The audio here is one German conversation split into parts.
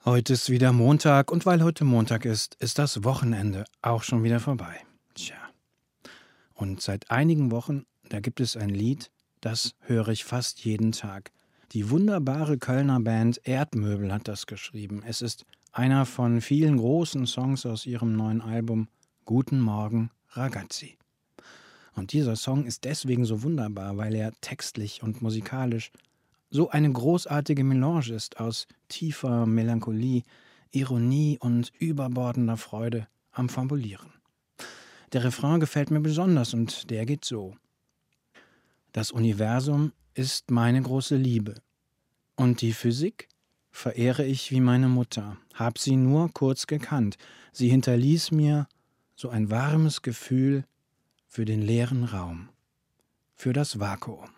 Heute ist wieder Montag und weil heute Montag ist das Wochenende auch schon wieder vorbei. Tja, und seit einigen Wochen, da gibt es ein Lied, das höre ich fast jeden Tag. Die wunderbare Kölner Band Erdmöbel hat das geschrieben. Es ist einer von vielen großen Songs aus ihrem neuen Album Guten Morgen, Ragazzi. Und dieser Song ist deswegen so wunderbar, weil er textlich und musikalisch so eine großartige Melange ist aus tiefer Melancholie, Ironie und überbordender Freude am Formulieren. Der Refrain gefällt mir besonders und der geht so: Das Universum ist meine große Liebe und die Physik verehre ich wie meine Mutter, hab sie nur kurz gekannt. Sie hinterließ mir so ein warmes Gefühl für den leeren Raum, für das Vakuum.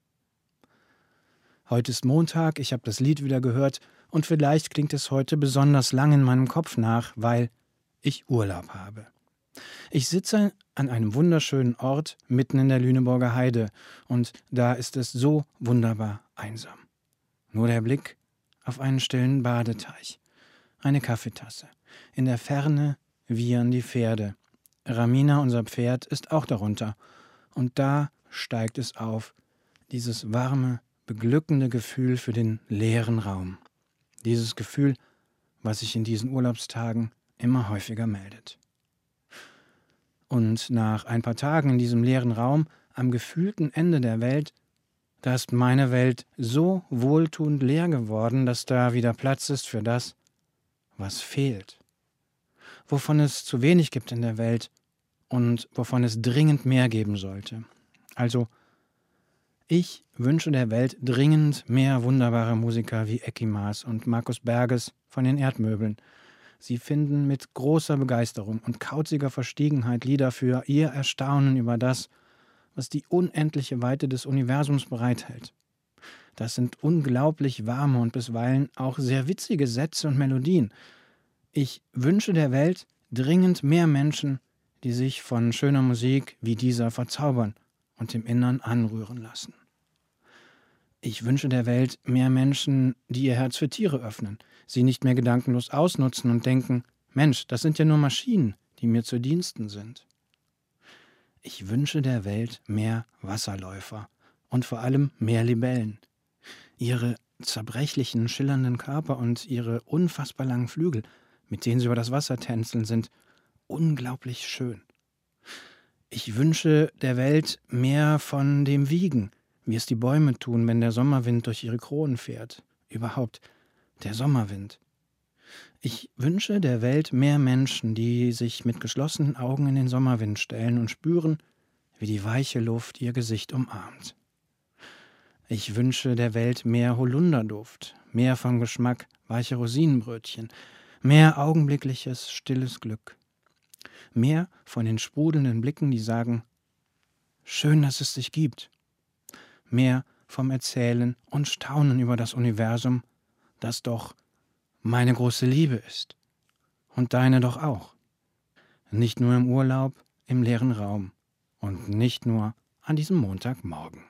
Heute ist Montag, ich habe das Lied wieder gehört und vielleicht klingt es heute besonders lang in meinem Kopf nach, weil ich Urlaub habe. Ich sitze an einem wunderschönen Ort mitten in der Lüneburger Heide und da ist es so wunderbar einsam. Nur der Blick auf einen stillen Badeteich, eine Kaffeetasse. In der Ferne wiehern die Pferde. Ramina, unser Pferd, ist auch darunter. Und da steigt es auf, dieses warme, beglückende Gefühl für den leeren Raum. Dieses Gefühl, was sich in diesen Urlaubstagen immer häufiger meldet. Und nach ein paar Tagen in diesem leeren Raum, am gefühlten Ende der Welt, da ist meine Welt so wohltuend leer geworden, dass da wieder Platz ist für das, was fehlt. Wovon es zu wenig gibt in der Welt und wovon es dringend mehr geben sollte. Also, ich wünsche der Welt dringend mehr wunderbare Musiker wie Ecki Maas und Markus Berges von den Erdmöbeln. Sie finden mit großer Begeisterung und kauziger Verstiegenheit Lieder für ihr Erstaunen über das, was die unendliche Weite des Universums bereithält. Das sind unglaublich warme und bisweilen auch sehr witzige Sätze und Melodien. Ich wünsche der Welt dringend mehr Menschen, die sich von schöner Musik wie dieser verzaubern und im Innern anrühren lassen. Ich wünsche der Welt mehr Menschen, die ihr Herz für Tiere öffnen, sie nicht mehr gedankenlos ausnutzen und denken, Mensch, das sind ja nur Maschinen, die mir zu Diensten sind. Ich wünsche der Welt mehr Wasserläufer und vor allem mehr Libellen. Ihre zerbrechlichen, schillernden Körper und ihre unfassbar langen Flügel, mit denen sie über das Wasser tänzeln, sind unglaublich schön. Ich wünsche der Welt mehr von dem Wiegen, wie es die Bäume tun, wenn der Sommerwind durch ihre Kronen fährt. Überhaupt der Sommerwind. Ich wünsche der Welt mehr Menschen, die sich mit geschlossenen Augen in den Sommerwind stellen und spüren, wie die weiche Luft ihr Gesicht umarmt. Ich wünsche der Welt mehr Holunderduft, mehr vom Geschmack weicher Rosinenbrötchen, mehr augenblickliches, stilles Glück. Mehr von den sprudelnden Blicken, die sagen, schön, dass es dich gibt. Mehr vom Erzählen und Staunen über das Universum, das doch meine große Liebe ist. Und deine doch auch. Nicht nur im Urlaub, im leeren Raum und nicht nur an diesem Montagmorgen.